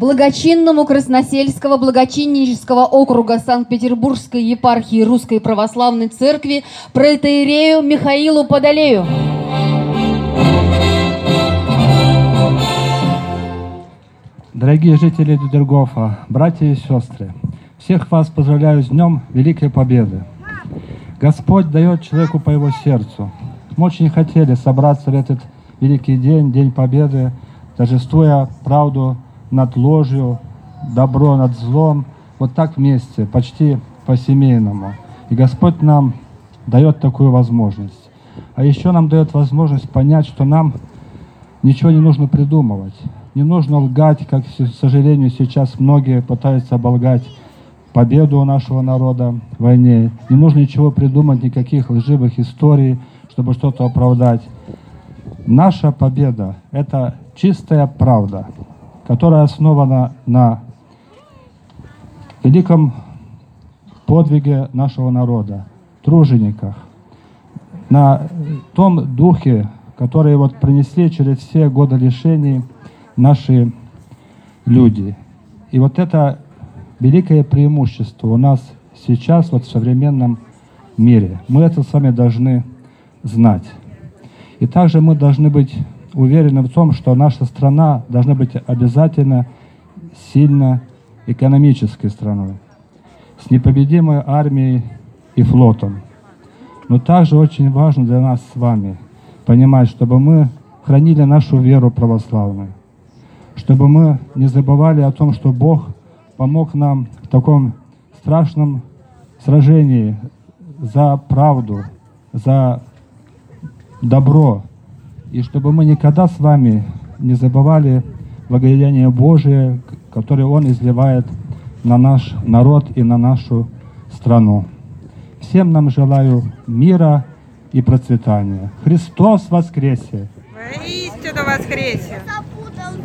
благочинному Красносельского благочиннического округа Санкт-Петербургской епархии Русской Православной Церкви протоиерею Михаилу Подолею. Дорогие жители Дюдергофа, братья и сестры, всех вас поздравляю с Днем Великой Победы. Господь дает человеку по его сердцу. Мы очень хотели собраться в этот великий день, День Победы, торжествуя правду над ложью, добро над злом, вот так вместе, почти по-семейному. И Господь нам дает такую возможность. А еще нам дает возможность понять, что нам ничего не нужно придумывать. Не нужно лгать, как, к сожалению, сейчас многие пытаются оболгать победу у нашего народа в войне. Не нужно ничего придумать, никаких лживых историй, чтобы что-то оправдать. Наша победа – это чистая правда, которая основана на великом подвиге нашего народа, тружениках, на том духе, который вот принесли через все годы лишений наши люди. И вот это великое преимущество у нас сейчас вот в современном мире. Мы это с вами должны знать. И также мы должны быть уверены в том, что наша страна должна быть обязательно сильно экономической страной, с непобедимой армией и флотом. Но также очень важно для нас с вами понимать, чтобы мы хранили нашу веру православную, чтобы мы не забывали о том, что Бог помог нам в таком страшном сражении за правду, за добро, и чтобы мы никогда с вами не забывали благословение Божие, которое Он изливает на наш народ и на нашу страну. Всем нам желаю мира и процветания. Христос воскресе! Воистину воскресе!